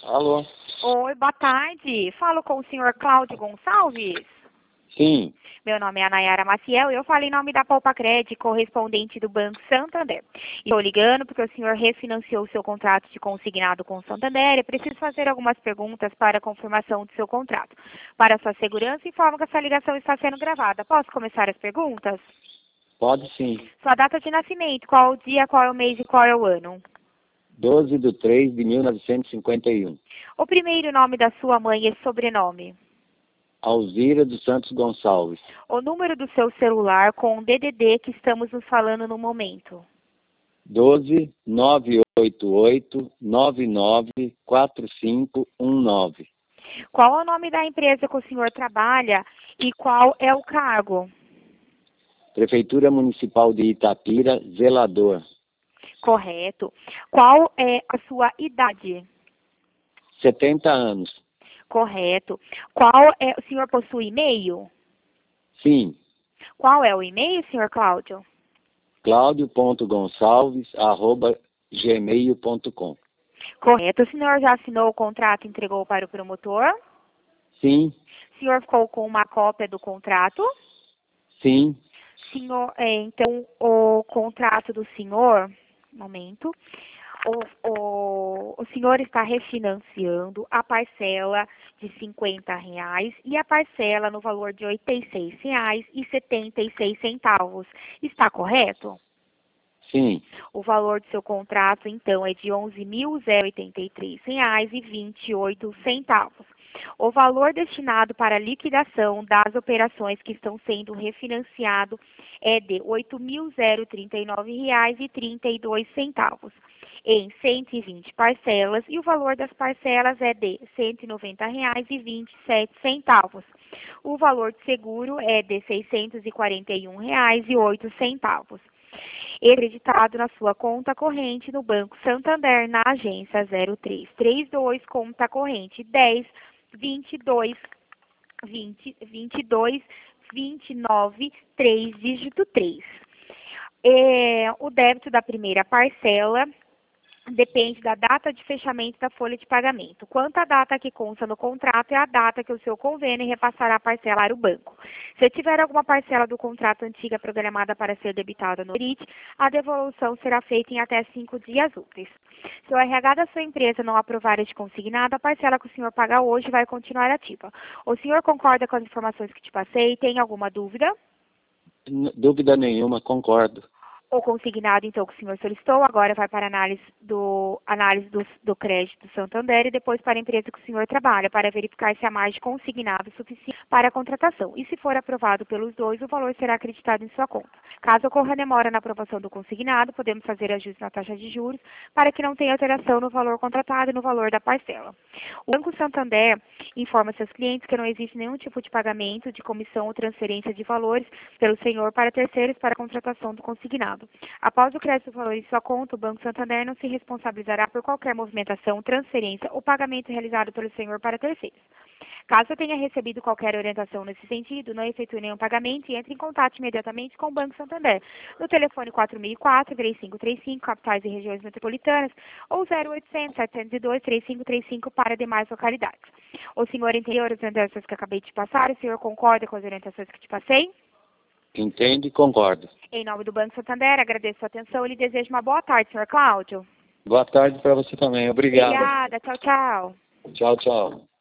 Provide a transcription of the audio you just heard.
Alô? Oi, boa tarde. Falo com o senhor Cláudio Gonçalves. Sim. Meu nome é Anayara Maciel e eu falo em nome da Poupa Cred, correspondente do Banco Santander. Estou ligando porque o senhor refinanciou o seu contrato de consignado com o Santander e preciso fazer algumas perguntas para a confirmação do seu contrato. Para sua segurança, informo que essa ligação está sendo gravada. Posso começar as perguntas? Pode sim. Sua data de nascimento, qual o dia, qual é o mês e qual é o ano? 12/3/1951. O primeiro nome da sua mãe e sobrenome? Alzira dos Santos Gonçalves. O número do seu celular com o DDD que estamos nos falando no momento. 12/988/99/4519. Qual é o nome da empresa que o senhor trabalha e qual é o cargo? Prefeitura Municipal de Itapira, zelador. Correto. Qual é a sua idade? 70 anos. Correto. O senhor possui e-mail? Sim. Qual é o e-mail, senhor Cláudio? claudio.gonçalves@gmail.com. Correto. O senhor já assinou o contrato e entregou para o promotor? Sim. O senhor ficou com uma cópia do contrato? Sim. Senhor, então, o contrato do senhor, momento, o senhor está refinanciando a parcela de R$ 50 e a parcela no valor de R$ 86,76. Está correto? Sim. O valor do seu contrato, então, é de R$ 11.083,28. O valor destinado para a liquidação das operações que estão sendo refinanciadas é de R$ 8.039,32 em 120 parcelas e o valor das parcelas é de R$ 190,27. O valor de seguro é de R$ 641,08. Acreditado na sua conta corrente no Banco Santander, na agência 0332, conta corrente 10 22 20 22 29 3, dígito 3. O débito da primeira parcela depende da data de fechamento da folha de pagamento. Quanto à data que consta no contrato, é a data que o seu convênio repassará a parcela para o banco. Se tiver alguma parcela do contrato antiga programada para ser debitada no RIT, a devolução será feita em até 5 dias úteis. Se o RH da sua empresa não aprovar este consignado, a parcela que o senhor paga hoje vai continuar ativa. O senhor concorda com as informações que te passei? Tem alguma dúvida? Dúvida nenhuma, concordo. O consignado, então, que o senhor solicitou, agora vai para análise do crédito do Santander e depois para a empresa que o senhor trabalha, para verificar se há margem consignado suficiente para a contratação. E se for aprovado pelos dois, o valor será acreditado em sua conta. Caso ocorra demora na aprovação do consignado, podemos fazer ajuste na taxa de juros para que não tenha alteração no valor contratado e no valor da parcela. O Banco Santander informa seus clientes que não existe nenhum tipo de pagamento de comissão ou transferência de valores pelo senhor para terceiros para a contratação do consignado. Após o crédito do valor em sua conta, o Banco Santander não se responsabilizará por qualquer movimentação, transferência ou pagamento realizado pelo senhor para terceiros. Caso tenha recebido qualquer orientação nesse sentido, não efetue nenhum pagamento e entre em contato imediatamente com o Banco Santander no telefone 4004-3535, capitais e regiões metropolitanas, ou 0800-702-3535 para demais localidades. O senhor entendeu as orientações que acabei de passar? O senhor concorda com as orientações que te passei? Entende e concordo. Em nome do Banco Santander, agradeço a atenção e lhe desejo uma boa tarde, senhor Cláudio. Boa tarde para você também. Obrigado. Obrigada. Tchau, tchau. Tchau, tchau.